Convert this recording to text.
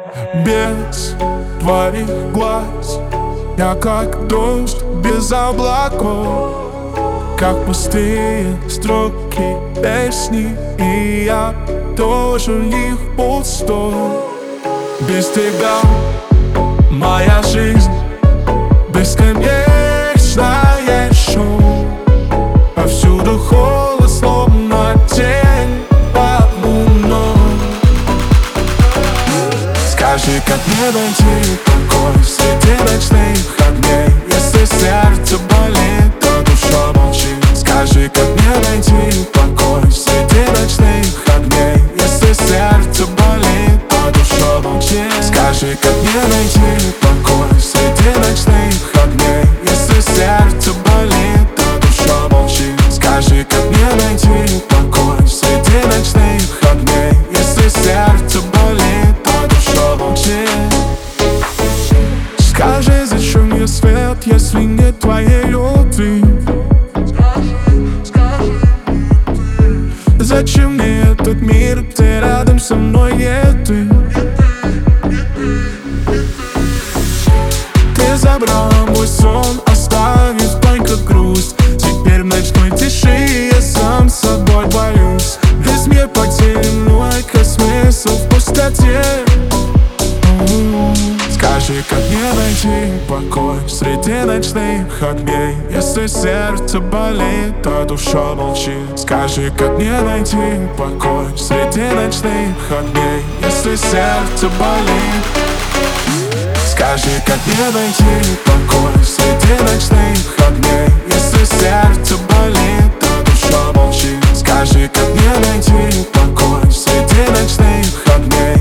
Без твоих глаз я как дождь без облаков, как пустые строки песни, и я тоже в них пустой. Без тебя моя жизнь бесконечное шоу. Повсюду холод, словно тень под луной. Скажи, как мне найти покой среди ночных огней, если сердце болит, то душа молчит. Скажи, как мне найти покой среди ночных огней, если сердце болит, то душа молчит. Скажи, как мне найти покой среди ночных огней, если сердце болит, то душа молчит. Скажи, как мне найти покой среди ночных огней, если сердце болит, то душа молчит. Скажи, зачем мне свет, если нет твоей любви? Зачем мне этот мир, где рядом со мной нет ты? Ты забрала мой сон, оставив только грусть. Теперь в ночной тиши я сам с собой боюсь. Весь мир потерян, только смысл в пустоте. Скажи, как мне найти покой среди ночных огней, если сердце болит, то душа молчит. Скажи, как мне найти покой среди ночных огней, если сердце болит. Скажи, как мне найти покой среди ночных огней, если сердце болит, то душа молчит. Скажи, как мне найти покой среди ночных огней,